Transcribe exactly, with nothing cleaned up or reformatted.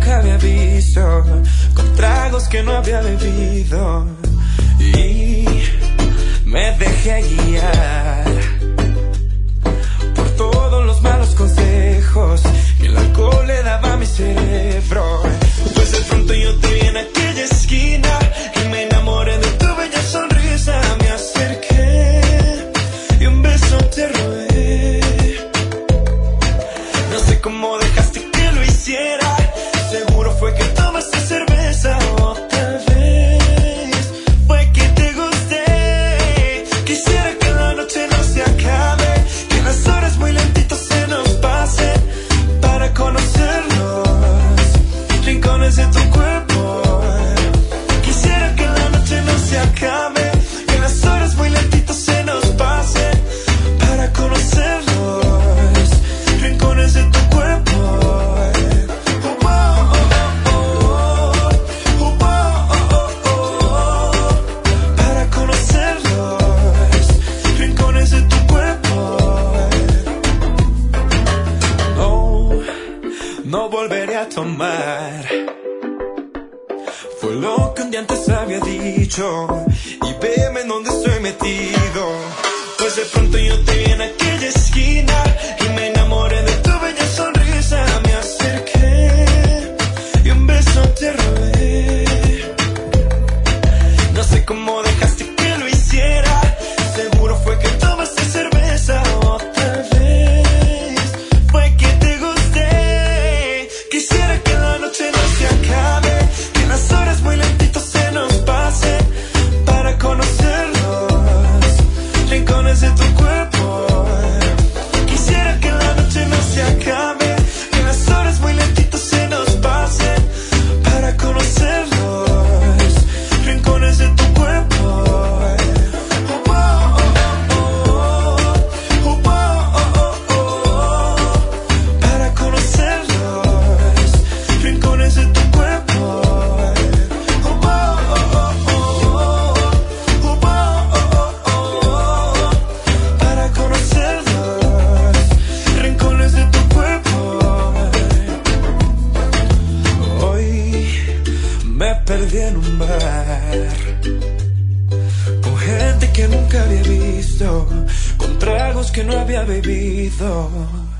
nunca había visto, con tragos que no había bebido, y me dejé guiar por todos los malos consejos que el alcohol le daba a mi cerebro. Pues de pronto yo te vi en aquella esquina y me enamoré de tu bella sonrisa. Me acerqué y un beso te robé. No sé cómo dejaste que lo hiciera, seguro fue que tomaste cerveza, o tal vez fue que te gusté. Quisiera que la noche no se acabe, que las horas muy lentitos se nos pasen, para conocer los rincones de tu cuerpo. Quisiera que la noche no se acabe, que las horas muy lentitos se nos pasen, para conocer los rincones de tu cuerpo. Para conocer los rincones de tu cuerpo. No, no volveré a tomar, fue lo que un día antes había dicho, y veme en donde estoy metido. Pues de pronto yo te vi en aquella esquina y me enamoré de tu bella sonrisa. Me acerqué y un beso te robé. No sé cómo dejaste que lo hiciera, seguro fue que tomaste cerveza, o tal vez fue que te gusté. Quisiera que la noche no se acabe, que las horas muy lentitos se nos pasen, para conocer los rincones de tu cuerpo. Quisiera que la noche no se acabe, que las horas muy lentitos se nos pasen, para conocer los rincones de tu cuerpo. Para conocer los rincones de tu cuerpo. Para conocer los rincones de tu cuerpo. Hoy me perdí en un bar con gente que nunca había visto, con tragos que no había bebido.